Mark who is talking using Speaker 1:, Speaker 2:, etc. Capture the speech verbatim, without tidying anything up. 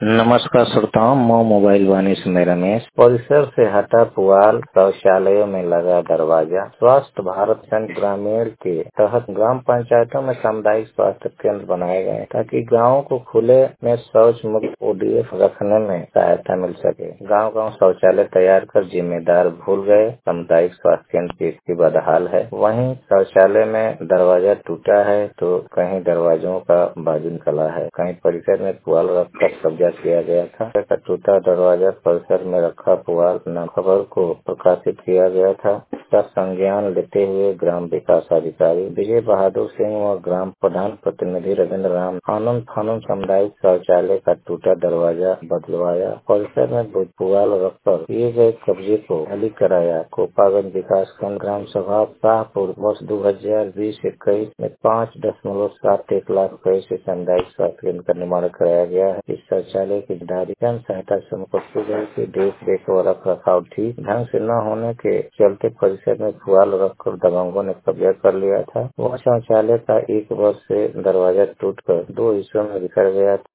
Speaker 1: नमस्कार श्रोताओं, मैं मोबाइल वाणी से रमेश। परिसर से हटा पुआल, शौचालयों में लगा दरवाजा। स्वास्थ्य भारत मिशन ग्रामीण के तहत ग्राम पंचायतों में सामुदायिक स्वास्थ्य केंद्र बनाए गए ताकि गाँव को खुले में शौच मुक्त ओडीएफ रखने में सहायता मिल सके। गाँव गाँव शौचालय तैयार कर जिम्मेदार भूल गए, सामुदायिक स्वास्थ्य केंद्र की स्थिति बदहाल है। वहीं शौचालय में दरवाजा टूटा है तो कहीं दरवाजों का बाजू निकला है, कहीं परिसर में पुआल रखकर कब्जा किया गया था। टूटा दरवाजा परिसर में रखा पुआल न खबर को प्रकाशित किया गया था। इसका संज्ञान लेते हुए ग्राम विकास अधिकारी विजय बहादुर सिंह व ग्राम प्रधान प्रतिनिधि रविन्द्र राम आनंद फानम सामुदायिक शौचालय का टूटा दरवाजा बदलवाया। परिसर में पुआल रखकर किए गए कब्जे को खाली कराया। कोपागंज विकास खंड ग्राम सभा शाहपुर वर्ष दो हजार बीस इक्कीस में पाँच दशमलव सात एक लाख रुपए से सामुदायिक स्वास्थ्य केंद्र का निर्माण कराया गया है। इस शौचालय की धारी जन सहायता समूह की देख रेख व रख रखाव ठीक ढंग से न होने के चलते परिसर में पुआल रखकर दबंगों ने कब्जा कर लिया था। वह शौचालय का एक वर्ष से दरवाजा टूटकर दो हिस्सों में बिखर गया था।